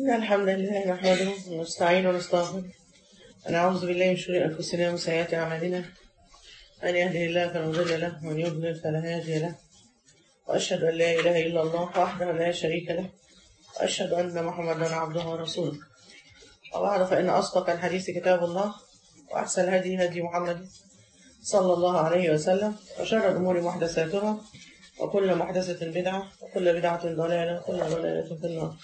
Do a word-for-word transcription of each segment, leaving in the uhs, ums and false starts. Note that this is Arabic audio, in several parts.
إن الحمد لله نحمده ونستعين ونستغفره ونعوذ بالله من شرور أنفسنا ومن سيئات أعمالنا. من يهده الله فلا مضل له ومن يضلل فلا هادي له، وأشهد أن لا إله إلا الله وحده لا شريك له، وأشهد أن محمدا عبده ورسوله. وبعد، فإن أصدق الحديث كتاب الله، وأحسن الهدي هدي محمد صلى الله عليه وسلم، وشر الأمور محدثاتها، وكل محدثة بدعة، وكل بدعة ضلالة، وكل ضلالة في النار.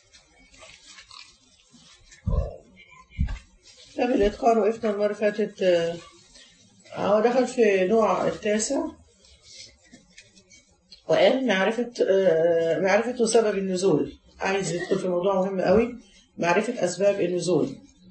كتاب الإتقان وقفنا المرة اللي فاتت، هو دخل في نوع التاسع وقال معرفة معرفة سبب النزول. عايز يدخل في موضوع مهم قوي، معرفة أسباب النزول.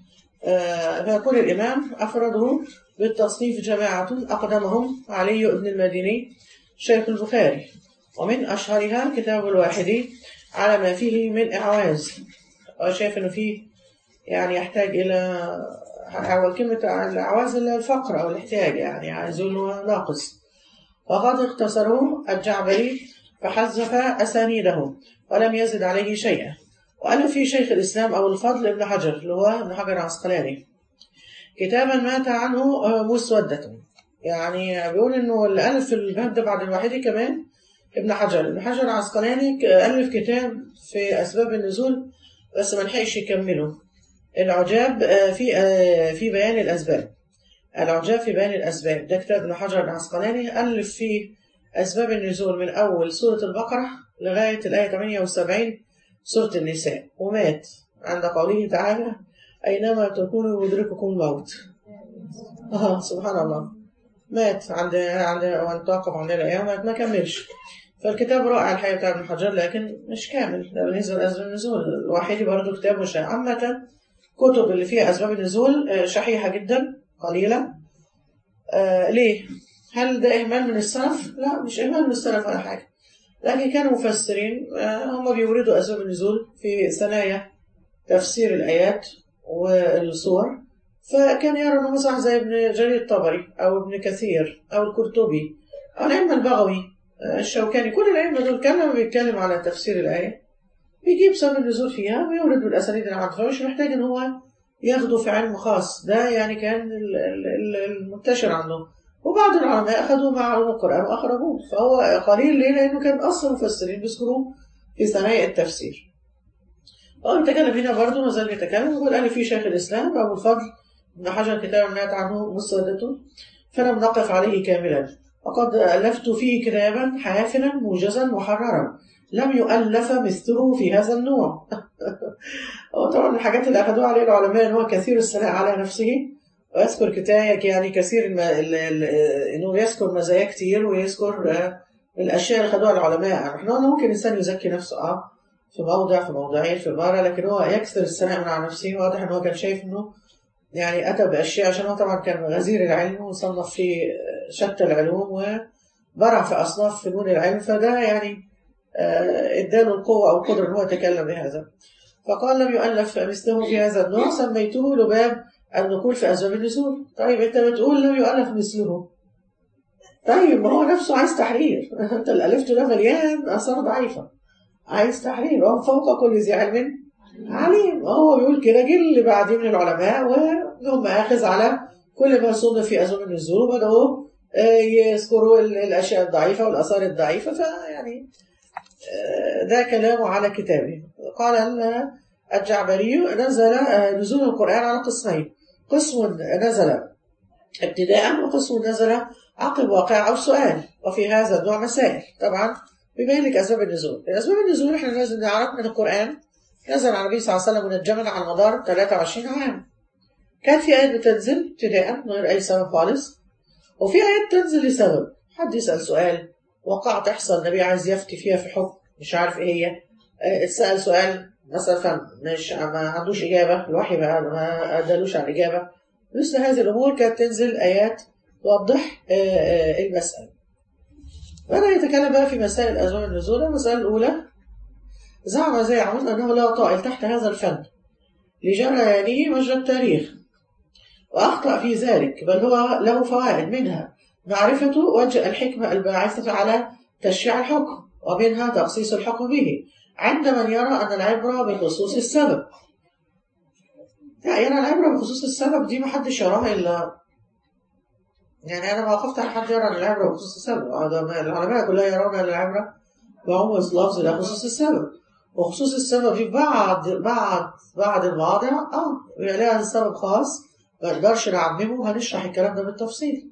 فيقول الإمام: أفرده بالتصنيف جماعة أقدمهم علي بن المديني شيخ البخاري، ومن أشهرها كتاب الواحدي على ما فيه من إعواز. وشايف إنه فيه يعني يحتاج إلى كلمة الإعواز إلى الفقر أو الاحتياج، يعني عايزون ناقص. وقد اختصره الجعبري فحذف أسانيده ولم يزد عليه شيئا. وألف فيه شيخ الإسلام أو الفضل ابن حجر، اللي هو ابن حجر العسقلاني، كتابا مات عنه مسودة. يعني بيقول إنه اللي ألف الباب ده بعد الواحدي كمان ابن حجر ابن حجر العسقلاني ألف كتاب في أسباب النزول، بس ما لحقش يكمله. العجاب في في بيان الأسباب. العجاب في بيان الأسباب ده كتاب ابن حجر العسقلاني، ألف فيه أسباب النزول من أول سورة البقرة لغاية الآية ثمانية وسبعين سورة النساء، ومات عند قوله تعالى: أينما تكونوا يدرككم الموت. آه سبحان الله، مات عند عند وأن توقف عند الأيام، ما كملش. فالكتاب رائع الحقيقة بتاع ابن حجر، لكن مش كامل. ده بالنسبة لأسباب النزول. الوحيدي برضه كتاب مش عامة. كتب اللي فيها أسباب النزول شحيحة جدا، قليلة. آه ليه؟ هل ده إهمال من السلف؟ لا، مش إهمال من السلف ولا حاجة، لكن كانوا مفسرين آه هم بيوردوا أسباب النزول في ثنايا تفسير الآيات والسور، فكان يرى أنه مثلا زي ابن جرير الطبري أو ابن كثير أو القرطبي أو الأئمة البغوي، آه الشوكاني، كل الأئمة دول كان لما بيتكلم على تفسير الآية بيجيب سبب النزول فيها ويورد بالأسانيد العامة، فمش محتاج إن هو ياخده في علم خاص. ده يعني كان المنتشر عنه، وبعض العلماء أخذوا مع القرآن وأخرجوه، فهو قليل. ليه؟ لأنه كان أصلا مفسرين بيذكروه في ثنايا التفسير. هو بيتكلم هنا برضه، ما زال بيتكلم، يقول: أنا في شيخ الإسلام أبو الفضل ابن حجر كتاب مات عنه مسودته فلم نقف عليه كاملا، وقد ألفت فيه كتابا حافلا موجزا محررا لم يؤلف مثله في هذا النوع. هو طبعا من الحاجات اللي أخذوها عليه العلماء أنه كثير الثناء على نفسه، ويذكر كتايك، يعني كثير الم... ال... ال... أنه يذكر مزايا كتير، ويذكر الأشياء اللي أخذوها العلماء. نحن ممكن الإنسان يزكي نفسه أه في موضع في موضعين في مرة، لكن هو يكثر الثناء على نفسه. واضح أنه كان شايف أنه يعني أتى بأشياء، عشان هو طبعا كان غزير العلم وصنف في شتى العلوم وبرع في أصناف فنون العلم، فده يعني اداله القوة أو القدرة أنه يتكلم بهذا. فقال: لم يؤلف مثله في هذا النوع، سميته لباب النقول في أسباب النزول. طيب أنت بتقول لم يؤلف مثله، طيب ما هو نفسه عايز تحرير. أنت اللي ألفته ده مليان آثار ضعيفة، عايز تحرير. وهم فوق كل ذي علم عليم. هو بيقول كده، جه اللي بعديه من العلماء وهم آخذ على كل ما صنف في أسباب النزول، وبدأوا يذكروا الأشياء الضعيفة والآثار الضعيفة. فيعني ده كلامه على كتابه. قال الجعبري: نزل نزول القرآن على قسمين، قسم نزل ابتداء، وقسم نزل عقب واقع أو سؤال، وفي هذا النوع مسائل. طبعا بيبين لك أسباب النزول. الأسباب النزول احنا لازم نعرف من القرآن. نزل على النبي صلى الله عليه وسلم منجما على مدار ثلاثة وعشرين عام. كان في آيات بتنزل ابتداء من غير أي سبب خالص، وفي آيات تنزل لسبب. حد يسأل سؤال، وقع تحصل، النبي عايز يفتي فيها في حكم مش عارف ايه هي، اتسأل سؤال مثلا مش ما عندوش إجابة، الوحي ما أدلوش على الإجابة. مثل هذه الأمور كانت تنزل آيات توضح المسألة. بدأ يتكلم بقى في مسائل أسباب النزول. المسألة الأولى: زعم زاعم أنه لا طائل تحت هذا الفن لجريانه مجرى التاريخ، وأخطأ في ذلك، بل هو له فوائد، منها معرفة وجه الحكمة الباعثة على تشريع الحكم، ومنها تخصيص الحكم به، عند من يرى أن العبرة بخصوص السبب. لا، يرى العبرة بخصوص السبب دي محدش يراها إلا، يعني أنا ما وقفت على حد يرى أن العبرة بخصوص السبب. العلماء كلها يرون أن العبرة بعموم اللفظ لخصوص السبب، وخصوص السبب في بعض بعض بعض المواضع اه يعني لها سبب خاص ما نقدرش نعممه، وهنشرح الكلام ده بالتفصيل.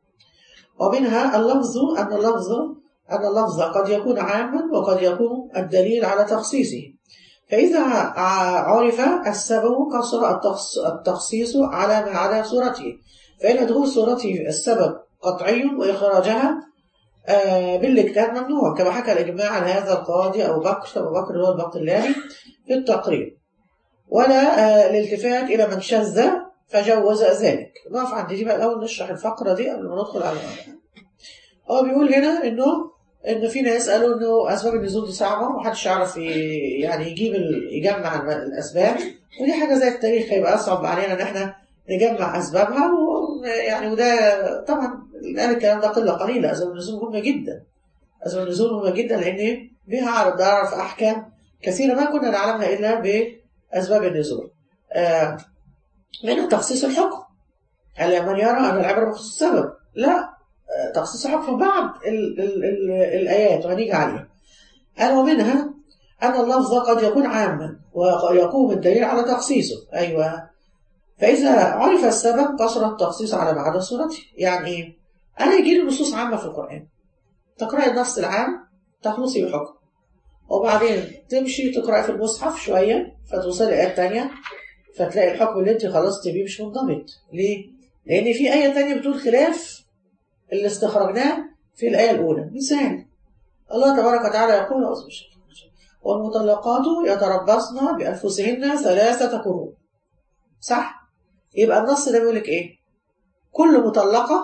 ومنها اللفظ أن اللفظ أن اللفظ قد يكون عاما وقد يكون الدليل على تخصيصه، فإذا عرف السبب قصر التخصيص على ما عدا صورته، فإن دخول صورته السبب قطعي وإخراجها آه بالاجتهاد ممنوع، كما حكى الإجماع على هذا القاضي أبو بكر أبو بكر هو الباقلاني في التقرير. ولا آه الالتفات إلى من شذ فجوز ذلك. نقف عند دي بقى الأول، نشرح الفقرة دي قبل ما ندخل على الأمر. هو بيقول هنا إنه إن في ناس قالوا إنه أسباب النزول دي صعبة ومحدش يعرف يعني يجيب يجمع الأسباب، ودي حاجة زي التاريخ هيبقى أصعب علينا إن إحنا نجمع أسبابها، ويعني وده طبعا الآن الكلام ده قلة قليلة. أسباب النزول مهمة جدا، أسباب النزول مهمة جدا لأن بها عرض نعرف أحكام كثيرة ما كنا نعلمها إلا بأسباب النزول. آه منها تخصيص الحكم، هل من يرى أن العبرة بخصوص السبب؟ لا، تخصيص الحكم بعض ال ال ال الآيات وهنيجي عليها. قال ومنها أن اللفظ قد يكون عاما ويقوم الدليل على تخصيصه. أيوة، فإذا عرف السبب قصر التخصيص على ما عدا صورته. يعني إيه؟ أنا يجي لي نصوص عامة في القرآن، تقرأي النص العام تخلصي بحكم، وبعدين تمشي تقرأي في المصحف شوية فتوصلي آيات تانية فتلاقي الحكم اللي انت خلصتي بيه مش منضبط. ليه؟ لأن في آية تانية بتقول خلاف اللي استخرجناه في الآية الأولى. مثال الله تبارك وتعالى يقول والمطلقات يتربصن بأنفسهن ثلاثة قروء، صح؟ يبقى النص ده بيقول لك إيه؟ كل مطلقة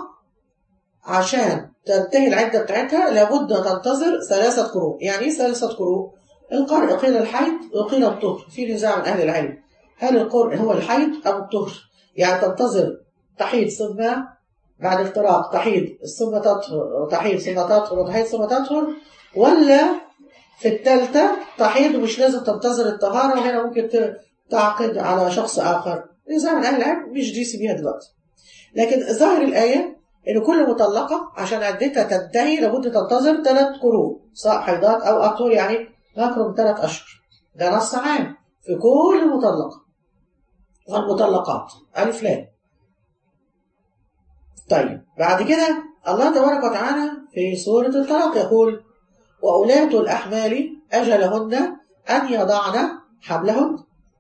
عشان تنتهي العدة بتاعتها لابد تنتظر ثلاثة قروء. يعني إيه ثلاثة قروء؟ القرء قيل الحيض وقيل الطهر، في نزاع من أهل العلم هل القرء هو الحيض أو الطهر؟ يعني تنتظر تحيض ثم بعد افتراق تحيض ثم تطهر، تحيض ثم تطهر وتحيض ثم تطهر، ولا في الثالثة تحيض ومش لازم تنتظر الطهارة وهنا ممكن تعقد على شخص آخر. نزاع من أهل العلم مش دي سيبيها دلوقتي. لكن ظاهر الآية إن كل مطلقة عشان عدتها تنتهي لابد تنتظر ثلاث قروء سواء حيضات أو أطهر، يعني ما يقرب ثلاث أشهر. ده نص عام في كل مطلقة والمطلقات ألف لام. طيب بعد كده الله تبارك وتعالى في سورة الطلاق يقول وأولاة الأحمال أجلهن أن يضعن حملهن.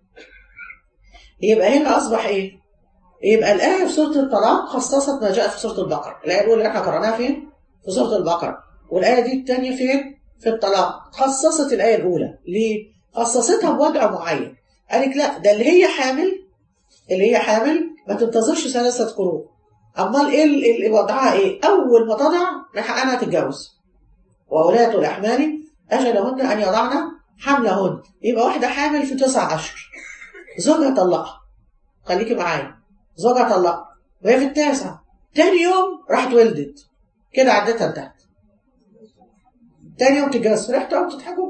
يبقى هنا أصبح إيه؟ يبقى الآية في سورة الطلاق خصصت ما جاء في سورة البقرة. الآية الأولى اللي احنا قرأناها فين؟ في سورة البقرة. والآية دي الثانية فين؟ في الطلاق. خصصت الآية الأولى ليه؟ خصصتها بوضع معين. قالت لا، ده اللي هي حامل اللي هي حامل ما تنتظرش ثلاثة قروء. أمال إيه اللي وضعها إيه؟ أول ما تضع من حقها تتجوز. وأولاة الأحمال أجلهن أن يضعن حملهن. يبقى واحدة حامل في تسع أشهر زوجها طلقها، خليكي معايا، زوجها طلقها وهي في التاسع، تاني يوم راحت ولدت كده عدتها انتهت. تاني يوم تتجوز، فرحتوا أو تضحكوا؟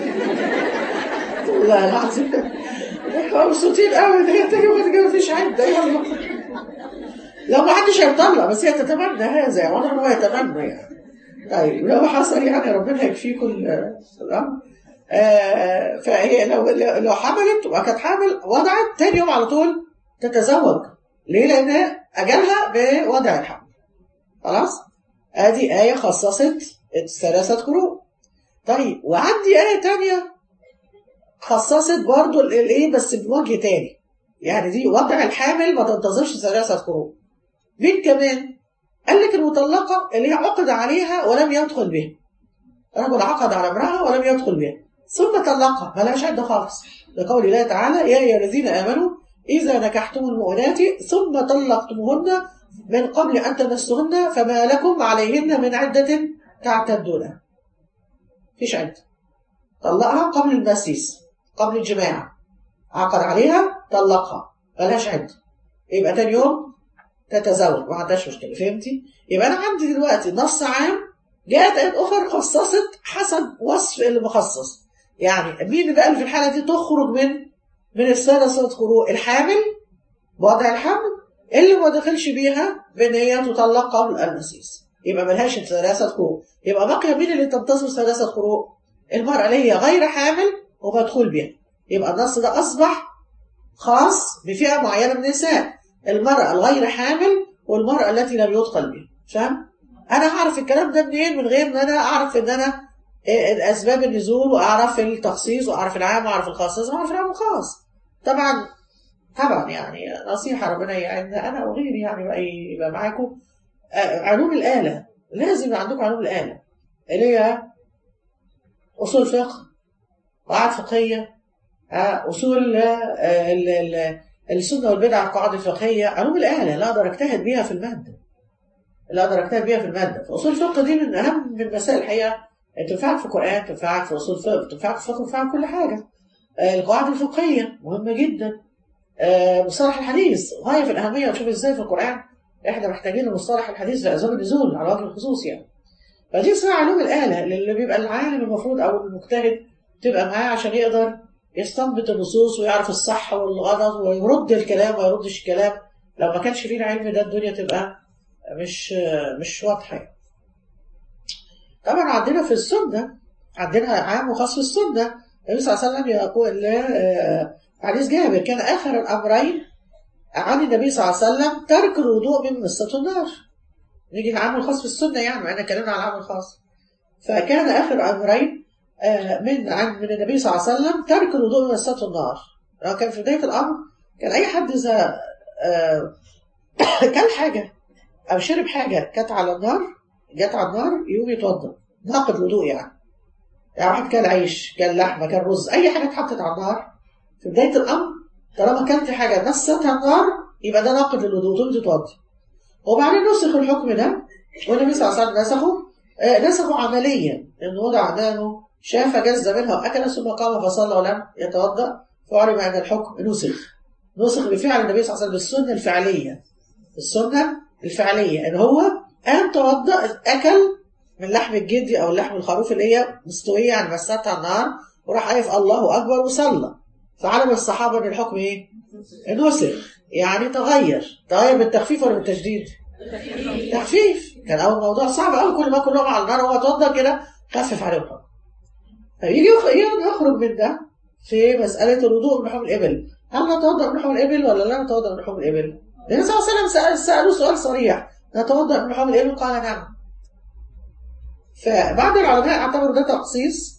والله العظيم احنا مبسوطين قوي ان هي تاني يوم تتجوز مفيش عدة. يلا لو ما حدش هيطلق بس هي تتمنى هذا، يعني واضح ان هو يتمنى يعني. طيب لو حصل يعني ربنا يكفيكم الامر. آه فهي لو لو حملت وكانت حامل وضعت تاني يوم على طول تتزوج. ليه؟ لان اجلها بوضع الحمل. خلاص، ادي ايه خصصت الثلاثه قروء. طيب وعندي ايه تانية خصصت برضو الايه بس بوجه تاني، يعني دي وضع الحامل ما تنتظرش ثلاثه قروء. مين كمان؟ قال لك المطلقه اللي هي عقد عليها ولم يدخل بها، رجل عقد على امرأة ولم يدخل بها ثم طلقها، ما لهاش عدة خالص، لقول الله تعالى يا أيها الذين آمنوا إذا نكحتم المؤمنات ثم طلقتموهن من قبل أن تمسوهن فما لكم عليهن من عدة تعتدونها. فيش عدة، طلقها قبل المسيس قبل الجماع، عقد عليها طلقها، ما لهاش عدة، يبقى تاني يوم تتزوج ما عندهاش مشكلة. فهمتي؟ يبقى أنا عندي دلوقتي نص عام، جاءت آيات أخرى خصصت حسب وصف اللي مخصص. يعني مين بقى اللي في الحالة دي تخرج من من الثلاثة قروء؟ الحامل بوضع الحمل اللي ما دخلش بيها بان هي تطلق قبل المسيس، يبقى ملهاش ثلاثة قروء. يبقى بقي مين اللي تنتصر ثلاثة قروء؟ المرأة اللي هي غير حامل ومدخول بيها. يبقى النص ده أصبح خاص بفئة معينة من النساء، المرأة الغير حامل والمرأة التي لم يدخل بها. فاهم؟ أنا هعرف الكلام ده منين من غير ما أنا أعرف إن أنا الأسباب النزول وأعرف التخصيص وأعرف العام وأعرف الخاص؟ لازم أعرف العام والخاص. طبعا طبعا يعني نصيحة ربنا يعيننا أنا وغيري يعني بقى يبقى معاكم علوم الآلة. لازم يبقى عندكم علوم الآلة اللي هي أصول فقه، قواعد فقهية، أصول السنة والبدع، القواعد الفقهية، علوم الآلة اللي أقدر أجتهد بيها في المادة، اللي أقدر أجتهد بيها في المادة. فأصول الفقه دي من أهم المسائل الحقيقة، تنفعك في القرآن، تنفعك في أصول فقه، تنفعك في فقه، تنفعك في كل حاجة. القواعد الفقهية مهمة جدا. مصطلح الحديث غاية في الأهمية، وتشوف إزاي في القرآن إحنا محتاجين مصطلح الحديث في أسباب النزول على وجه الخصوص يعني. فدي اسمها علوم الآلة اللي بيبقى العالم المفروض أو المجتهد تبقى معاه عشان يقدر يستنبط النصوص ويعرف الصح والغلط ويرد الكلام ويردش الكلام. لو ما كانش فيه العلم ده الدنيا تبقى مش مش واضحة. طبعا عندنا في السنة عندنا عام وخاص في السنة. النبي صلى الله عليه وسلم يقول حديث جابر كان آخر الأمرين عن النبي صلى الله عليه وسلم ترك الوضوء من مسة النار. نيجي العام والخاص في السنة يعني، مع أننا اتكلمنا على العام والخاص. فكان آخر أمرين من عن من النبي صلى الله عليه وسلم ترك الوضوء من مسة النار. لو كان في بداية الأمر كان أي حد إذا كل حاجة أو شرب حاجة كانت على النار، جت على النار، يقوم يتوضأ ناقض الوضوء يعني. يعني واحد كان عيش، كان لحمة، كان رز، أي حاجة اتحطت على النار في بداية الأمر طالما كانت حاجة نستها النار يبقى ده ناقض للوضوء، تقوم تتوضأ. وبعدين نسخ الحكم ده والنبي صلى الله عليه وسلم نسخه آه نسخه عمليا، إنه وضع أمامه شاف جز منها وأكل ثم قام فصلى ولم يتوضأ، فعلم أن الحكم نسخ نسخ بفعل النبي صلى الله عليه وسلم بالسنة الفعلية. السنة الفعلية إن هو قام توضأ، أكل من لحم الجدي أو لحم الخروف اللي هي مستوية يعني مساتها على النار، وراح قايف الله أكبر وصلى. فعلم الصحابة أن الحكم إيه؟ نسخ، يعني تغير. تغير بالتخفيف ولا بالتشديد؟ تخفيف. كان أول موضوع صعب أوي، كل ما كلهم على النار وهو توضأ كده خفف عليه الحكم. فيجي يخرج من ده في مسألة الوضوء من لحوم الإبل. هل نتوضأ من لحوم الإبل ولا لا نتوضأ من لحوم الإبل؟ النبي صلى الله عليه وسلم سألوا سؤال صريح، نتوضأ من لحوم الإبل؟ قال نعم. فبعض العلماء اعتبروا ده تخصيص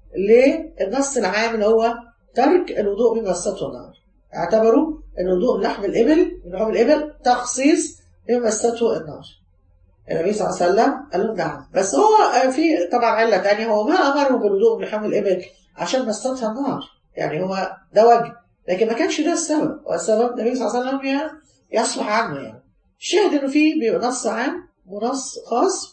للنص العام اللي هو ترك الوضوء من مسته النار. اعتبروا ان الوضوء من لحم الإبل من لحوم الإبل تخصيص لما مسته النار. النبي صلى الله عليه وسلم قال لهم نعم، بس هو في طبعا علة ثانيه، هو ما أمره بالوضوء من لحوم الإبل عشان مستها النار، يعني هو ده وجه، لكن ما كانش ده السبب. والسبب النبي صلى الله عليه وسلم يصلح عنه يعني. الشاهد انه فيه بيبقى نص عام ونص خاص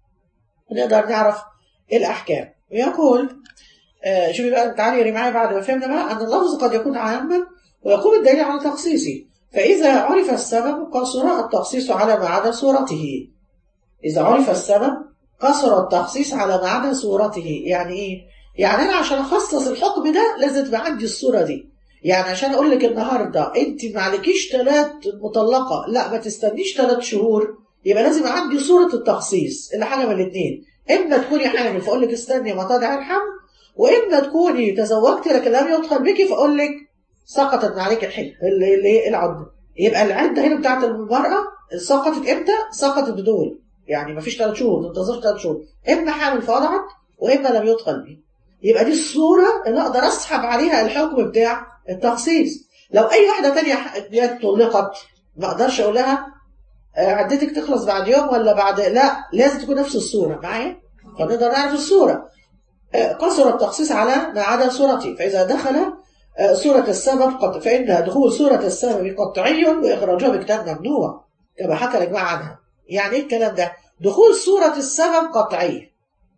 نقدر نعرف الأحكام. ويقول آه شوفي بقى تعالي معايا بعد ما فهمنا بقى أن اللفظ قد يكون عاما ويقوم الدليل على تخصيصه، فإذا عرف السبب قصر التخصيص على ما عدا صورته. إذا عرف السبب قصر التخصيص على ما عدا صورته. يعني إيه؟ يعني أنا عشان أخصص الحكم ده لازم تبقى عندي الصورة دي. يعني عشان أقول لك النهاردة أنت ما عليكيش ثلاث مطلقة، لا ما تستنيش ثلاث شهور، يبقى لازم عندي صورة التخصيص اللي حاجة من الاثنين، إما تكوني حامل فأقول لك استني ما تضع الحمل، وإما تكوني تزوجتي لكن لم يدخل بك فأقول لك سقطت من عليك الحل اللي العدة. يبقى العدة هنا بتاعت المرأة سقطت إمتى؟ سقطت بدول، يعني ما فيش ثلاث شهور، تنتظر ثلاث شهور، إما حامل فوضعت وإما لم يدخل بك. يبقى دي الصورة اللي أقدر أسحب عليها الحكم بتاع التخصيص. لو أي واحدة تانية طلقت ما أقدرش أقول لها عدتك تخلص بعد يوم ولا بعد، لا لازم تكون نفس الصورة معايا فنقدر نعرف الصورة. قصر التخصيص على ما عدا صورتي، فإذا دخل صورة السبب قط... فإن دخول صورة السبب قطعي وإخراجها بكتاب ممنوع كما حكى الإجماع عنها. يعني إيه الكلام ده؟ دخول صورة السبب قطعي.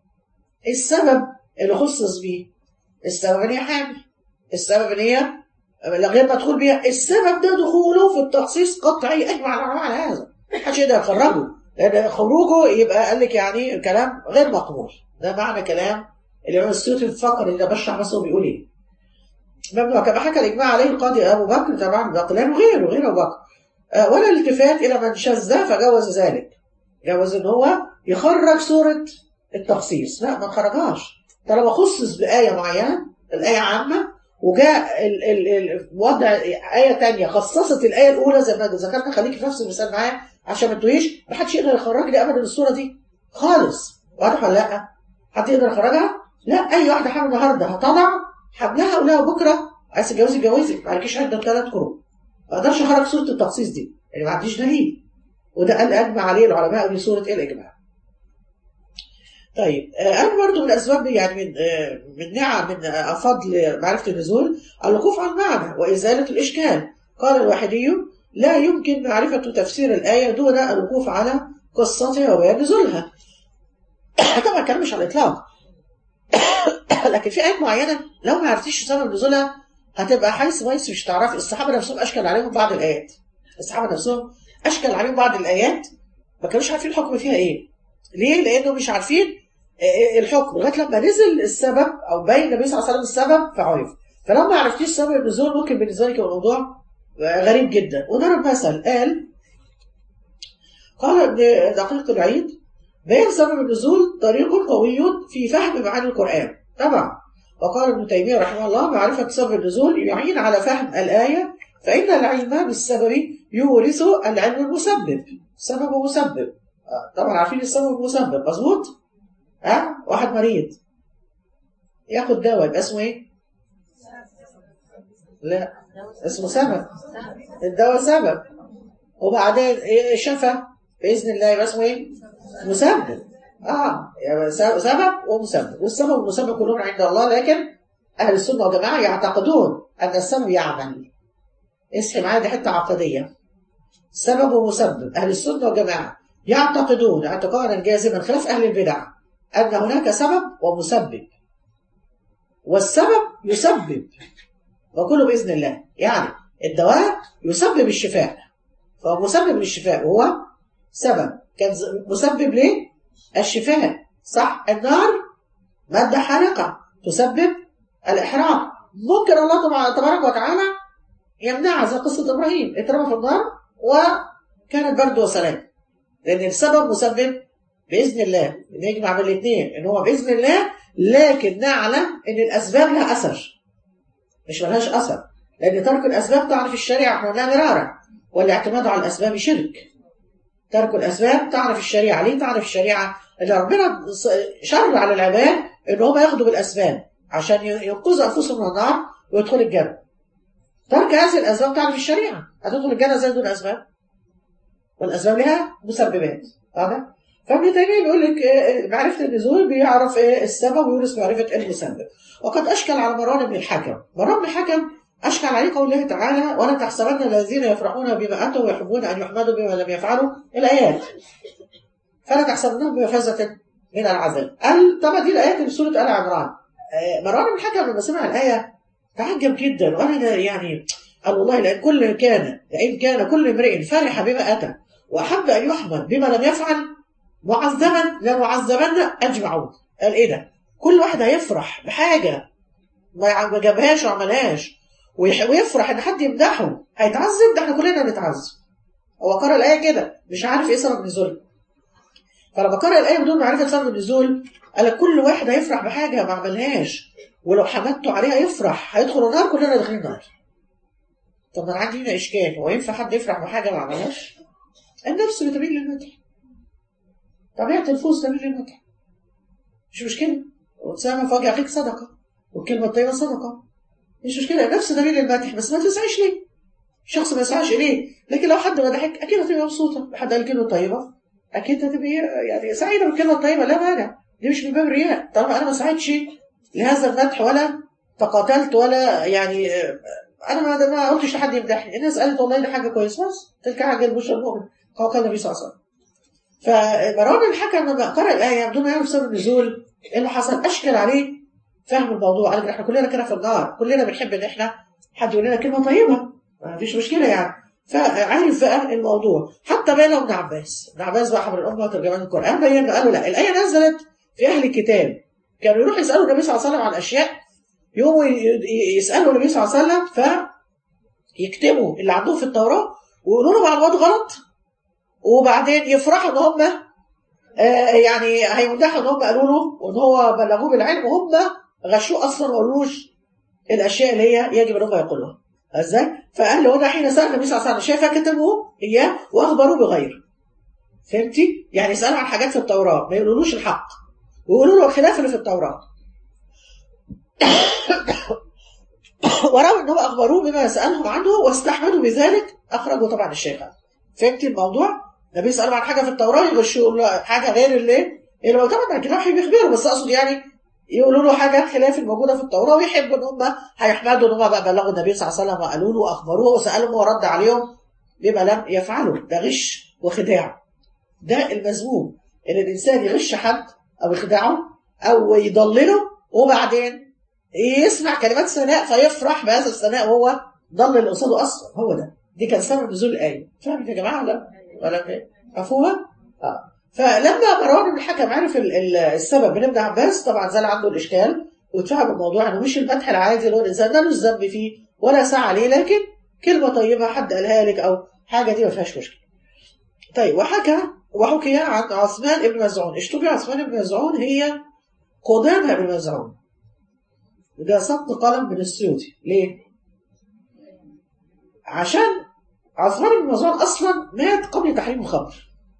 السبب اللي خصص به السبب ان هي حامل، السبب ان هي غير مدخول بيها، السبب ده دخوله في التخصيص قطعي، اجمع العلماء على هذا، محدش يقدر يخرجه، لان خروجه يبقى قال لك يعني كلام غير مقبول. ده معنى كلام الإمام السيوطي بيفكر إن ده بشرح بس هو بيقول إيه. ممنوع كما حكى الإجماع عليه القاضي أبو بكر طبعا بقلان وغيره وغير أبو بكر. أه ولا الالتفات إلى من شذ فجوز ذلك، جوز إن هو يخرج سورة التخصيص، لا ما خرجهاش طالما خصص بآية معينة، الآية عامة وجاء ال ال ال وضع آية تانية خصصت الآية الأولى زي ما ذكرنا. خليكي في نفس المثال معايا عشان ما تتوهيش، ما حدش يقدر يخرج لي أبدا الصورة دي خالص، واضح ولا لا؟ حد يقدر يخرجها؟ لا، أي واحدة حامل النهارده هطلع حبلها أقولها بكرة عايز تتجوزي اتجوزي، ما عليكيش عدة ثلاث قرون. ما أقدرش أخرج سورة التخصيص دي، يعني ما عنديش دليل، وده قال أجمع عليه العلماء بسورة إيه الإجماع. طيب أنا برضو من الأسباب يعني من من نعم من فضل معرفة النزول الوقوف على المعنى وإزالة الإشكال. قال الواحدي لا يمكن معرفة تفسير الآية دون الوقوف على قصتها وبيان نزولها. طبعا الكلام مش على الإطلاق، لكن في آيات معينة لو ما عرفتيش سبب نزولها هتبقى حيث ميس مش تعرفي. الصحابة نفسهم أشكل عليهم بعض الآيات، الصحابة نفسهم أشكل عليهم بعض الآيات ما كانوش عارفين الحكم فيها إيه. ليه؟ لأنه مش عارفين الحكم لغايه لما نزل السبب او بين النبي صلى الله عليه وسلم السبب فعرف. فلو ما عرفتيش سبب النزول ممكن بالنسبه لك الموضوع غريب جدا. وضرب مثل قال قال ابن دقيق العيد بين سبب النزول طريق قوي في فهم معاني القرآن طبعا. وقال ابن تيمية رحمه الله معرفة سبب النزول يعين على فهم الآية، فإن العلم بالسبب يورث العلم المسبب. سبب ومسبب طبعا عارفين السبب والمسبب مظبوط. ها واحد مريض ياخد دواء يبقى اسمه ايه؟ لا اسمه سبب، الدواء سبب. وبعدين شفى باذن الله يبقى اسمه ايه؟ مسبب. اه يعني سبب ومسبب، والسبب والمسبب كلهم عند الله، لكن اهل السنه والجماعه يعتقدون ان السبب يعمل. اصحي معايا دي حته عقديه. سبب ومسبب اهل السنه والجماعه يعتقدون اعتقادا جازما خلاف اهل البدع أن هناك سبب ومسبب، والسبب يسبب وكله بإذن الله. يعني الدواء يسبب الشفاء فهو مسبب للشفاء وهو سبب. كان مسبب ليه؟ الشفاء صح. النار مادة حارقة تسبب الإحراق، ممكن الله تبارك وتعالى يمنعها زي قصة إبراهيم اترمى في النار وكانت برد وسلام، لأن السبب مسبب بإذن الله. نجمع بين الاثنين إن هو بإذن الله، لكن نعلم إن الأسباب لها أثر مش ملهاش أثر، لأن ترك الأسباب طعن في الشريعة احنا قلنا مرارا، والاعتماد على الأسباب شرك. ترك الأسباب طعن في الشريعة. ليه طعن في الشريعة؟ إن ربنا شرع على العباد إن هم ياخدوا بالأسباب عشان ينقذوا أنفسهم من النار ويدخلوا الجنة. ترك هذه الأسباب طعن في الشريعة. هتدخل الجنة زي دون أسباب، والأسباب لها مسببات. واضح؟ فابن تيمية بيقول لك معرفة النزول بيعرف السبب ويورث معرفة المسبب. وقد أشكل على مروان بن الحكم. مروان بن الحكم أشكل عليه قول الله تعالى ولا تحسبن الذين يفرحون بما أتوا ويحبون أن يحمدوا بما لم يفعلوا الآيات فلا تحسبنهم بمفازة من العذاب. قال طبعا دي الآيات في سورة آل عمران. مروان بن الحكم لما سمع الآية تعجب جدا وقال يعني قال والله لأن كل كان لأن كان كل امرئ فرح بما أتى وأحب أن يحمد بما لم يفعل معذبا لمعذبن اجمعون. قال ايه ده؟ كل واحد هيفرح بحاجه ما جابهاش وعملهاش ويفرح ان حد يمدحه هيتعذب، ده احنا كلنا هنتعذب. هو قرأ الايه كده مش عارف ايه سبب النزول، فلما قرأ الايه بدون معرفه سبب النزول قال كل واحد هيفرح بحاجه ما عملهاش ولو حمدته عليها يفرح هيدخل النار، كلنا داخلين النار. طب ما انا عندي هنا اشكال، هو ينفع حد يفرح بحاجه ما عملهاش؟ النفس بتميل للمدح، طبيعة الفوز تميل للمدح، مش مشكلة. وتسامح في وجه أخيك صدقة، والكلمة الطيبة صدقة، مش مشكلة. نفس تميل للمدح، بس ما تسعيش ليه؟ الشخص ما يسعاش إليه، لكن لو حد مدحك أكيد هتبقى مبسوطة. حد قال كلمة طيبة أكيد هتبقى يعني سعيدة بالكلمة الطيبة، لا مانع، دي مش من باب الرياء. طالما أنا ما سعيتش لهذا المدح ولا تقاتلت ولا يعني أنا ما ما قلتش لحد يمدحني، الناس قالت والله دي حاجة كويسة بس تلك حاجة البشر المؤمن قال النبي صلى الله عليه وسلم. فمروان الحكم لما قرأ الآية بدون ما يعرف سبب النزول إيه اللي حصل؟ أشكل عليه فهم الموضوع. قال إحنا كلنا كده في النار، كلنا بنحب إن إحنا حد يقول لنا كلمة طيبة، ما فيش مشكلة يعني. فعرف بقى الموضوع. حتى بين ابن عباس، ابن عباس بقى حبر الأمة وترجمان القرآن بين قالوا لا الآية نزلت في أهل الكتاب كانوا يروحوا يسالوا النبي صلى الله عليه وسلم عن اشياء، يقوموا يسالوا النبي صلى الله عليه وسلم فيكتبوا اللي عندهم في التوراه ويقولوا له معلومات غلط، وبعدين يفرحوا ان هم آه يعني هيمدحوا ان هم قالوا له وان هو بلغوه بالعلم، وهم غشوه اصلا ما قالوش الاشياء اللي هي يجب ان هم يقولوها. ازاي؟ فقال له هنا حين سال النبي صلى الله عليه وسلم شايفه كتبوا اياه واخبروه بغيره. فهمتي؟ يعني يسالوا عن حاجات في التوراه ما يقولولوش الحق، ويقولوا له الخلاف اللي في التوراه. ورغم ان هم اخبروه بما سالهم عنه واستحملوا بذلك اخرجوا طبعا الشيخان. فهمتي الموضوع؟ النبي يسالوا عن حاجه في التوراه يغشوا له حاجه غير اللي اللي هو طبعا كده بيخبروا، بس اقصد يعني يقولوا له حاجه خلاف الموجوده في التوراه، ويحبوا ان هم هيحمدوا ان هم بقى بلغوا النبي صلى الله عليه وسلم وقالوا له واخبروه وسالهم ورد عليهم بما لم يفعلوا. ده غش وخداع، ده المذموم ان الانسان يغش حد او يخدعه او يضلله وبعدين يسمع كلمات ثناء فيفرح بهذا الثناء وهو ضل اللي قصاده اصلا. هو ده دي كان سبب نزول الايه. فهمت يا جماعه ولا ولا ايه؟ مفهومه؟ اه. فلما مروان بن الحكم عرف السبب من ابن عباس طبعا زال عنده الاشكال واتفهم الموضوع انه مش المدح العادي اللي هو الانسان ده له الذنب فيه ولا سعى عليه، لكن كلمه طيبه حد قالها لك او حاجه دي ما فيهاش مشكله. طيب وحكى وحكي عن عثمان بن مزعون. اشتبه عثمان بن مزعون هي قدامى بن مزعون، وده سقط قلم من السيوطي. ليه؟ عشان عثمان بن مزعون اصلا مات قبل تحريم الخمر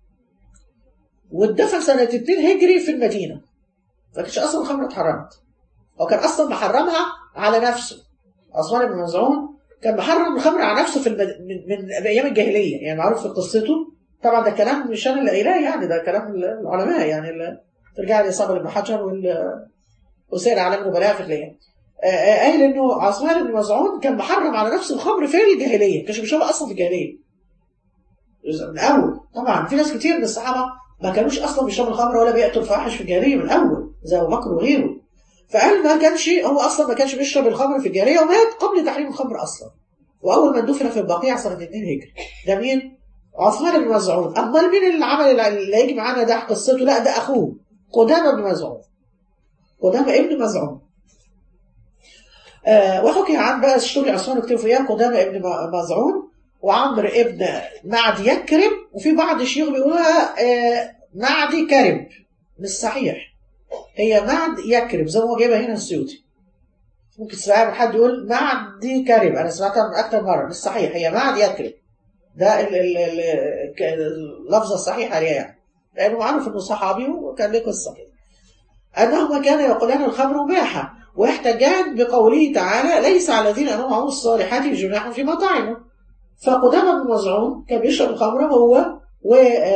واتدفن سنه اتنين هجري في المدينه، فكانش اصلا الخمر اتحرمت، هو كان اصلا محرمها على نفسه. عثمان بن مزعون كان محرم الخمر على نفسه في المد... من... من ايام الجاهليه، يعني معروف في قصته. طبعا ده كلام مش انا اللي قايلاه، يعني ده كلام العلماء، يعني اللي ترجع لي صابر بن حجر وال... وسائر اعلام النبلاء في الكلام. قايل انه عثمان بن مزعون كان محرم على نفسه الخمر في الجاهليه، كانش بيشربها اصلا في الجاهليه من الاول. طبعا في ناس كتير من الصحابه ما كانوش اصلا بيشربوا الخمر ولا بيأتوا الفواحش في الجاهليه من الاول زي ابو بكر وغيره. فقال ما كانش هو اصلا ما كانش بيشرب الخمر في الجاهليه ومات قبل تحريم الخمر اصلا. واول ما دفن في البقيع سنه اتنين هجري. ده مين؟ عثمان بن مزعون. امال مين اللي عمل اللي هيجي معانا ده قصته؟ لا ده اخوه قدامى بن مزعون، قدامى ابن مزعون. آه وحكي عن بقى اشتبه عثمان اكتبوا فيها قدامى ابن مزعون وعمرو ابن معدي يكرم، وفي بعض الشيوخ بيقولوها آه معدي كرب، مش صحيح، هي معد يكرب زي ما هو جايبها هنا السيوطي. ممكن تسمعها من حد يقول معدي كرب، انا سمعتها من اكتر مره، مش صحيح، هي معد يكرب. ده اللفظه الصحيحه عليها يعني، لانه معروف انه صحابي وكان له قصه كده. انهما كانوا يقولان الخمر مباحه ويحتجان بقوله تعالى ليس على الذين امنوا وعملوا الصالحات جناح فيما طعموا. فقدامى بن مزعون كان بيشرب الخمر هو و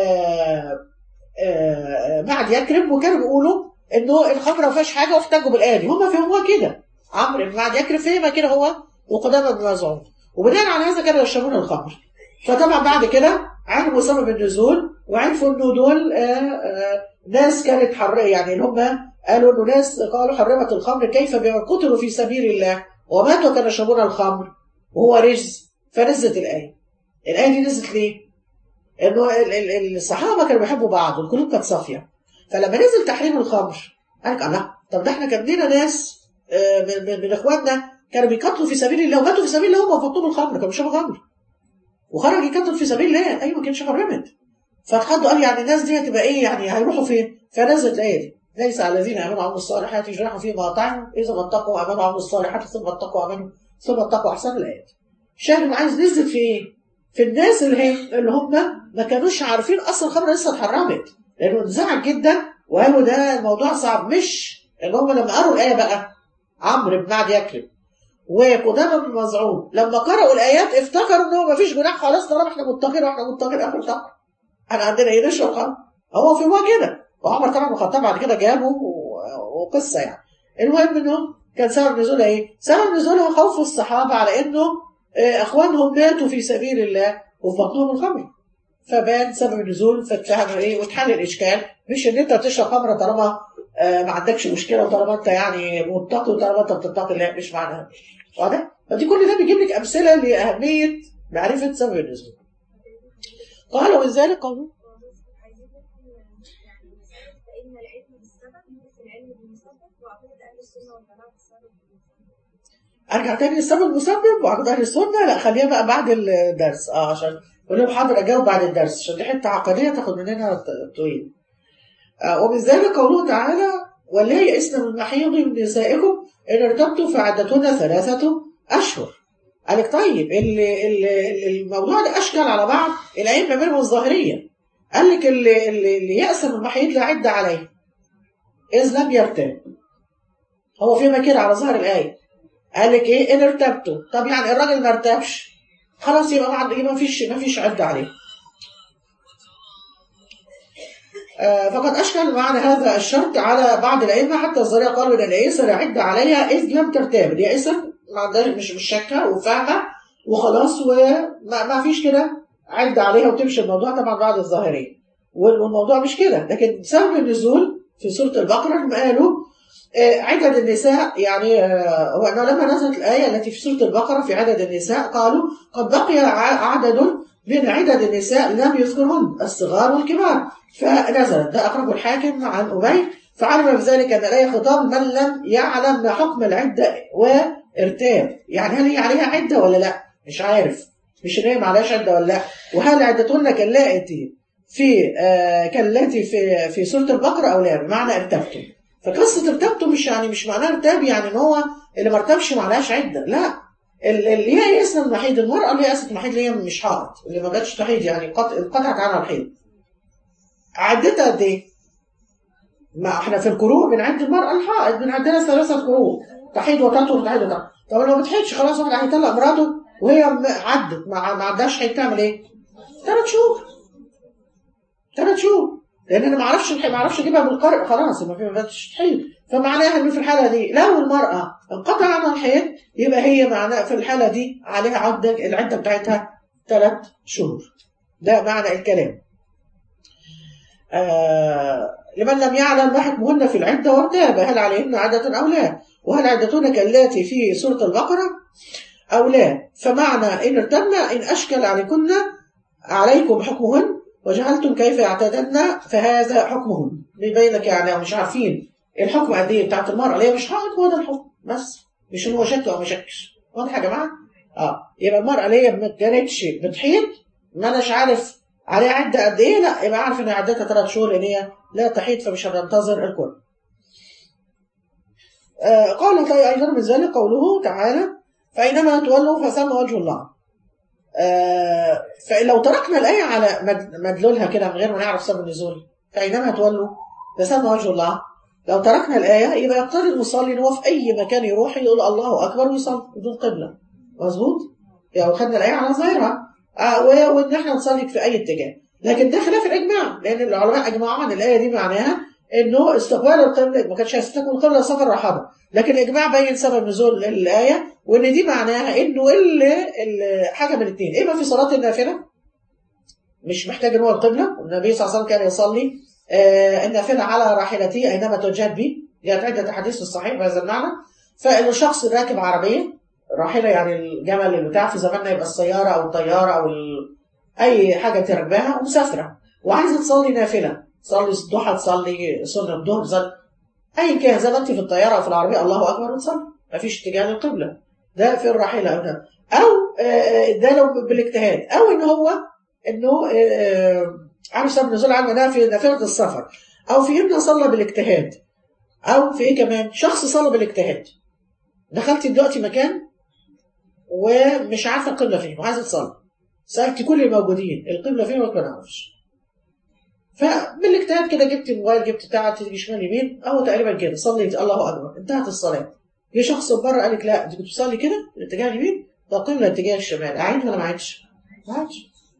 معد يكرم، وكانوا بيقولوا انه الخمر ما فيهاش حاجه واحتجوا بالايه دي. هم فهموها كده، عمرو بن معد يكرم فهمها كده هو وقدامى بن مزعون، وبناء على هذا كانوا يشربون الخمر. فطبعا بعد كده عرفوا سبب النزول وعرفوا انه دول آآ آآ ناس كانت حر، يعني ان هم قالوا انه ناس قالوا حرمت الخمر كيف بما قتلوا في سبيل الله وماتوا كانوا يشربون الخمر وهو رجز. فنزلت الايه. الايه دي نزلت ليه؟ انه الصحابه كانوا بيحبوا بعض والقلوب كانت صافيه، فلما نزل تحريم الخمر قال لك الله، طب ده احنا كان لنا ناس من, من, من اخواتنا كانوا بيقتلوا في سبيل الله وماتوا في سبيل الله وهم فطوا الخمر، كانوا بيشربوا خمر وخرج يقتل في سبيل الله. ايوه ما كانش حرمت. فاتخضوا قال يعني الناس دي هتبقى ايه، يعني هيروحوا فين؟ فنزلت الايه دي ليس على الذين امنوا وعملوا الصالحات جناح فيما طعموا اذا ما اتقوا وامنوا وعملوا الصالحات ثم اتقوا وامنوا ثم اتقوا. احسن الايات. شاهد عايز نزلت في ايه؟ في الناس اللي هي اللي هم ما كانوش عارفين اصلا الخمر لسه اتحرمت، لانه انزعج جدا وقالوا ده الموضوع صعب. مش اللي هم لما قروا الايه بقى عمرو بن معد يكرم وقدامى بن مزعون لما قرأوا الآيات افتكروا إن هو مفيش جناح خلاص طالما إحنا متقين وإحنا متقين آخر شهر. إحنا عندنا إيه نشرب خمر؟ هو في هو كده. وعمر طبعا بن الخطاب بعد كده جابه وقصة يعني. المهم إنه كان سبب نزولها إيه؟ سبب نزولها خوف الصحابة على إنه إخوانهم ماتوا في سبيل الله وفي بطنهم الخمر. فبان سبب النزول فاتفهموا إيه واتحل الإشكال، مش إن أنت تشرب خمر طالما ما عندكش مشكلة وطالما أنت يعني متقي وطالما أنت بتتقي الله، مش معناها. واضح؟ فدي كل ده بيجيب لك أمثلة لأهمية معرفة سبب النزول. قالوا من ذلك قالوا ارجع تاني للسبب المسبب وعقد اهل السنه؟ لا خليها بقى بعد الدرس، اه عشان بقول لهم حاضر اجاوب بعد الدرس عشان دي حته عقديه تاخد مننا طويل. آه ومن ذلك قوله تعالى: ولا يئسن من المحيض من نسائكم ان ارتبتم فعدتهن ثلاثه اشهر. قال لك طيب اللي اللي الموضوع ده اشكل على بعض الائمه منهم الظاهريه. قال لك اللي اللي, اللي يأس من المحيض لا عده عليه اذ لم يرتب. هو فيما كده على ظهر الايه قال لك ايه؟ ان ارتبتوا. طب يعني الراجل ما ارتبش خلاص يبقى ما ما فيش ما فيش عده عليه. آه فقد اشكل معنى هذا الشرط على بعض الائمه حتى الظاهريه قالوا ان اليسر يعد عليها اذ لم ترتاب. اليسر ما عندهاش مش مش شاكه وفاهمه وخلاص وما ما فيش كده عد عليها وتمشي الموضوع. طبعا بعد الظاهريه والموضوع مش كده، لكن سبب النزول في سوره البقره لما قالوا عدد النساء يعني هو أنه لما نزلت الآية التي في سورة البقرة في عدد النساء قالوا قد بقي عدد من عدد النساء لم يذكرهن الصغار والكبار، فنزلت. ده أخرجه الحاكم عن أبي، فعلم بذلك أن الآية خطاب من لم يعلم ما حكم العدة وارتاب. يعني هل هي عليها عدة ولا لا؟ مش عارف، مش ان هي ما عليهاش عدة ولا لا. وهل عدتهن كاللاتي في آه كاللاتي في في سورة البقرة أو لا؟ بمعنى ارتبتم. فقصة ارتبته مش يعني مش معناه ارتاب يعني ان هو اللي ما ارتبش ما عليهاش عده، لا. اللي هي يأسن المحيض المرأة اللي هي يأست المحيض اللي هي مش حائض، اللي ما جاتش تحيض يعني انقطعت عنها الحيض. عدتها قد ايه؟ ما احنا في القروء بنعد المرأة الحائض بنعد لها ثلاثة قروء، تحيض وتطهر تحيض وتطهر. طب لو ما بتحيضش خلاص واحد هيطلق مراته وهي عدت ما عداش حيض تعمل ايه؟ ثلاث شهور. ثلاث شهور. لان انا ما اعرفش ما اعرفش اجيبها بالقرء خلاص ما في ما بقتش تحيض. فمعناها ان في الحاله دي لو المراه انقطع عنها الحيض يبقى هي معناها في الحاله دي عليها عده العده بتاعتها ثلاث شهور. ده معنى الكلام. آه لمن لم يعلم ما حكمهن في العده وارتاب هل عليهن عده او لا، وهل عدتهن كاللاتي في سوره البقره او لا. فمعنى ان ارتبنا ان اشكل عليكن عليكم حكمهن وجهلتم كيف يعتدن فهذا حكمهم. بيبين لك يعني مش عارفين الحكم قد ايه بتاعت المرأة اللي هي مش حائض، هو ده الحكم بس، مش ان هو شك او ما شكش. واضح يا جماعه؟ اه يبقى المرأة اللي هي ما كانتش بتحيض ما اناش عارف عليها عده قد ايه، لا يبقى عارف ان عدتها ثلاث شهور لان هي لا تحيض فمش هننتظر الكل. آه قال ايضا من ذلك قوله تعالى: فاينما تولوا فثم وجه الله. آه فلو تركنا الآية على مدلولها كده من غير ما نعرف سبب النزول، فأينما تولوا فثم وجه الله، لو تركنا الآية يبقى يقتضي المصلي إن هو في أي مكان يروح يقول الله أكبر ويصلي بدون قبلة. مظبوط؟ يعني خدنا الآية على ظاهرها آه وإن إحنا نصلي في أي اتجاه، لكن ده خلاف الإجماع لأن العلماء أجمعوا عن الآية دي معناها إنه استقبال القبلة ما كانش هيستقبل القبلة سفر رحابة، لكن الإجماع بين سبب نزول الآية وإن دي معناها إنه اللي, اللي حاجة من الاثنين، إما في صلاة النافلة مش محتاج إن هو القبلة، والنبي صلى الله عليه وسلم كان يصلي آه النافلة على راحلته أينما توجهت به، جاءت عدة أحاديث في الصحيح بهذا المعنى. فإنه شخص راكب عربية راحلة يعني الجمل اللي بتاع في زماننا يبقى السيارة أو الطيارة أو أي حاجة تركبها ومسافرة وعايزة تصلي نافلة، تصلي الضحى تصلي سنة الظهر تصلي أي كان زي ما أنت في الطيارة أو في العربية الله أكبر وتصلي مفيش اتجاه للقبلة، ده في الراحلة أو ده أو ده لو بالاجتهاد، أو إن هو إنه عارف سبب نزول عنه في نافلة السفر، أو في إنه صلى بالاجتهاد، أو في إيه كمان شخص صلى بالاجتهاد. دخلتي دلوقتي مكان ومش عارفة القبلة فين وعايزة تصلي، سألت كل الموجودين القبلة فين وما نعرفش، فبالاجتهاد كده جبت الموبايل جبت بتاعه تيجي شمال يمين اهو تقريبا كده صليت الله اكبر انتهت الصلاه. جه شخص بره قال لك لا انت كنت بتصلي كده الاتجاه اليمين فقبل الاتجاه الشمال، اعيد ولا ما اعيدش؟ ما اعيدش،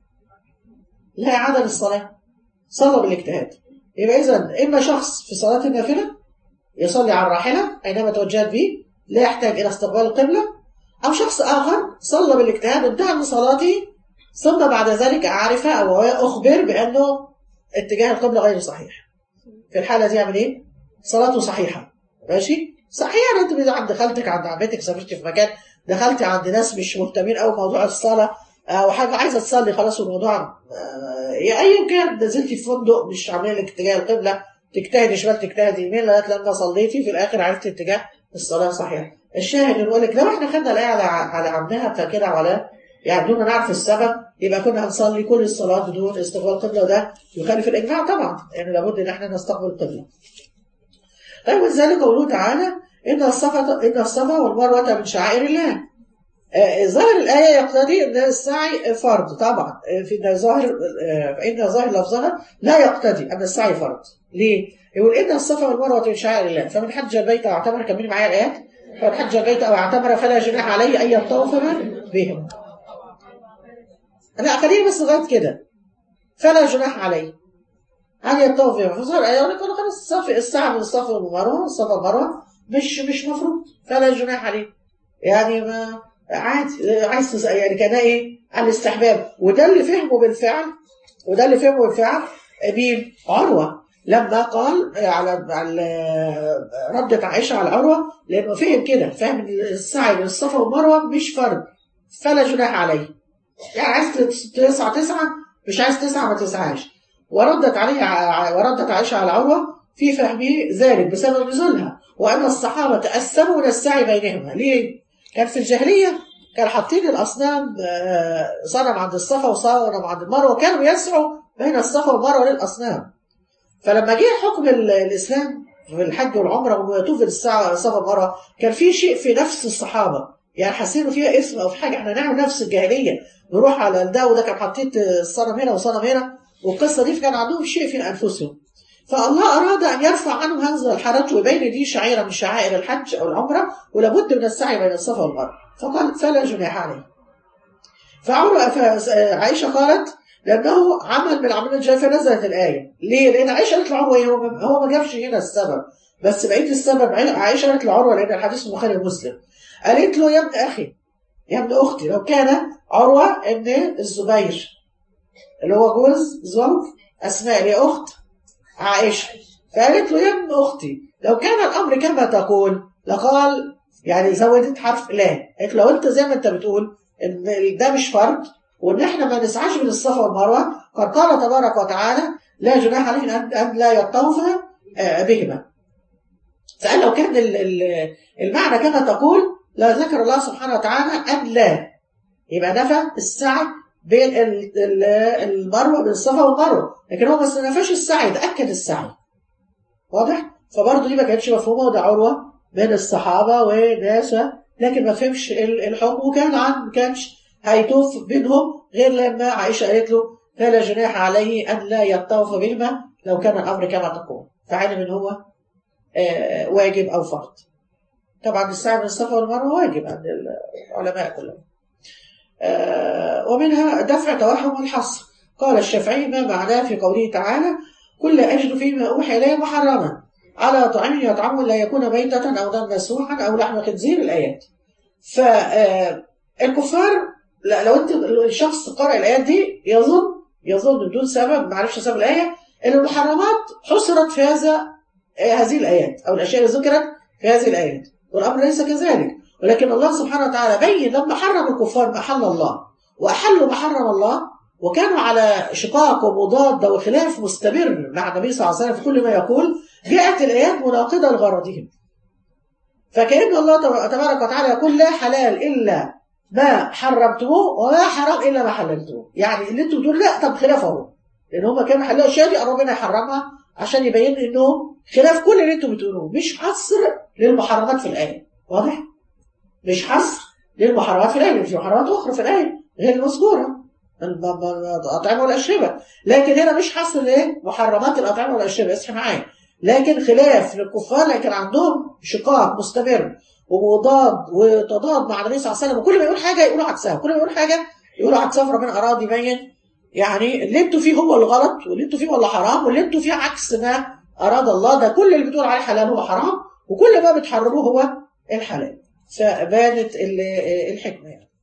لا اعاده للصلاه، صلى بالاجتهاد. يبقى اذا اما شخص في صلاه النافله يصلي على الراحله اينما توجهت به لا يحتاج الى استقبال القبله، او شخص اخر صلى بالاجتهاد وانتهى من صلاته ثم بعد ذلك اعرف او اخبر بانه اتجاه القبلة غير صحيح. في الحالة دي يعمل ايه؟ صلاته صحيحة. ماشي؟ صحيحة انت عند خالتك عند عمتك سافرتي في مكان دخلتي عند ناس مش مهتمين قوي بموضوع الصلاة او حاجة عايزة تصلي خلاص الموضوع يا اي كان نزلتي في فندق مش عاملين لك اتجاه القبلة تجتهدي شمال تجتهدي يمين لغاية لما صليتي في الاخر عرفتي اتجاه الصلاة صحيحة. الشاهد نقول لك لو احنا خدنا الآية على على عمدها فكده ولا يعني بدون ما نعرف السبب يبقى كنا هنصلي كل الصلاة بدون استقبال القبلة، ده يخالف الإجماع طبعا، يعني لابد إن احنا نستقبل القبلة. طيب ولذلك قوله تعالى إن الصفا إن الصفا والمروة من شعائر الله. آه ظاهر الآية يقتضي أن السعي فرض طبعا، آه في ظاهر آه فإن ظاهر لفظها لا يقتضي أن السعي فرض. ليه؟ يقول إن الصفا والمروة من شعائر الله، فمن حج البيت أو اعتمر، كملي معايا الآيات، فمن حج البيت أو اعتمر فلا جناح عليه أن يطوف بهم. لا خليني بس لغاية كده، فلا جناح عليه أن يطوف بهم. فظهر الآية يقول لك خلاص السعي السعي من الصفا والمروة، الصفا والمروة مش مش مفروض، فلا جناح عليه، يعني ما عادي عايز يعني كان ايه عن الاستحباب. وده اللي فهمه بالفعل، وده اللي فهمه بالفعل مين؟ عروة لما قال على على ردت عائشة على عروة، لأنه فهم كده، فهم ان السعي بين الصفا والمروة مش فرض، فلا جناح عليه، يعني عايز تسعة تسعة، مش عايز تسعة ما تسعاش. وردت عليه وردت عائشة على عروة في فهمه ذلك بسبب نزولها، وأن الصحابة تأسموا من السعي بينهما. ليه؟ كان في الجاهلية كانوا حاطين الأصنام صنم عند الصفا وصنم عند المروة، وكانوا يسعوا بين الصفا والمروة للأصنام. فلما جه حكم الإسلام في الحج والعمرة وإنه يطوف الصفا والمروة، كان في شيء في نفس الصحابة يعني حاسين فيها اسم أو في حاجة، احنا نعمل نفس الجاهلية، نروح على ده وده كان حطيت الصنم هنا وصنم هنا، والقصة دي كان عندهم شيء في أنفسهم. فالله أراد أن يرفع عنهم هذا الحرج ويبين دي شعيرة من شعائر الحج أو العمرة، ولابد من السعي بين الصفا والمروة، فقال فلا جناح عليه. فعائشة قالت لأنه عمل من عمل الجاهلية، فنزلت الآية. ليه؟ لأن عائشة قالت لعروة هو ما جابش هنا السبب، بس بقيت السبب عائشة قالت لعروة لأن الحديث البخاري ومسلم، قالت له يا ابن أخي يا ابن أختي، لو كان عروة ابن الزبير اللي هو جوز زوج أسماء اللي أخت عائشة، فقالت له يا ابن أختي لو كان الأمر كما تقول لقال، يعني زودت حرف لا، قالت لو أنت زي ما أنت بتقول إن ده مش فرض وإن إحنا ما نسعاش من الصفا والمروة، قد قال تبارك وتعالى لا جناح عليه أن لا يطوف بهما. فقال لو كان المعنى كما تقول لا ذكر الله سبحانه وتعالى أن لا، يبقى نفى السعي بين المروة بين الصفا والمروة، لكن هو بس نفاش السعي، ده أكد السعي. واضح؟ فبرضه دي ما كانتش مفهومة، وده عروة بين الصحابة وناس، لكن ما فهمش الحكم، وكان عن ما كانش هيطوف بينهم غير لما عائشة قالت له فلا جناح عليه أن لا يطوف بهما لو كان الأمر كما تقول، فعلم إن هو آه واجب أو فرض. طبعا السعي بين الصفا والمروة واجب عند العلماء كلهم. آه ومنها دفع توهم الحصر. قال الشافعي ما معناه في قوله تعالى كل أجد فيما أوحي إليه محرما على طعام يطعمه لا يكون ميتة أو دم مسفوحا أو لحم خنزير، الآيات. فالكفار لو أنت الشخص قرأ الآيات دي يظن يظن بدون سبب، ما عرفش سبب الآية، أن المحرمات حصرت في هذا هذه الآيات أو الأشياء اللي ذكرت في هذه الآيات، والأمر ليس كذلك. ولكن الله سبحانه وتعالى بين لما حرم الكفار ما أحل الله وأحلوا ما حرم الله، وكانوا على شقاق ومضاد وخلاف مستمر مع النبي صلى الله عليه وسلم في كل ما يقول، جاءت الآيات مناقضة لغرضهم. فكأن الله تبارك وتعالى يقول لا حلال إلا ما حرمتموه ولا حرام إلا ما حللتموه، يعني اللي انتم بتقولوا لا طب خلافه، لأن هم كانوا حلال أشياء دي ربنا يحرمها عشان يبين إنه خلاف كل اللي انتم بتقولوه، مش حصر للمحرمات في الآية. واضح؟ مش حصر للمحرمات في الآية، في محرمات أخرى في الآية غير المذكورة الأطعمة والأشربة، لكن هنا مش حصر لمحرمات الأطعمة والأشربة، اصحي معايا، لكن خلاف للكفار، لكن عندهم شقاق مستمر ومضاد وتضاد مع النبي صلى الله عليه وسلم، وكل ما يقول حاجة يقولوا عكسها، كل ما يقول حاجة يقولوا عكسها. فربنا أراد يبين يعني اللي انتوا فيه هو الغلط، واللي انتوا فيه هو اللي حرام، واللي انتوا فيه عكس ما أراد الله، ده كل اللي بتقول عليه حلال هو حرام، وكل ما بتحرموه هو الحلال. فبانت الحكمة يعني.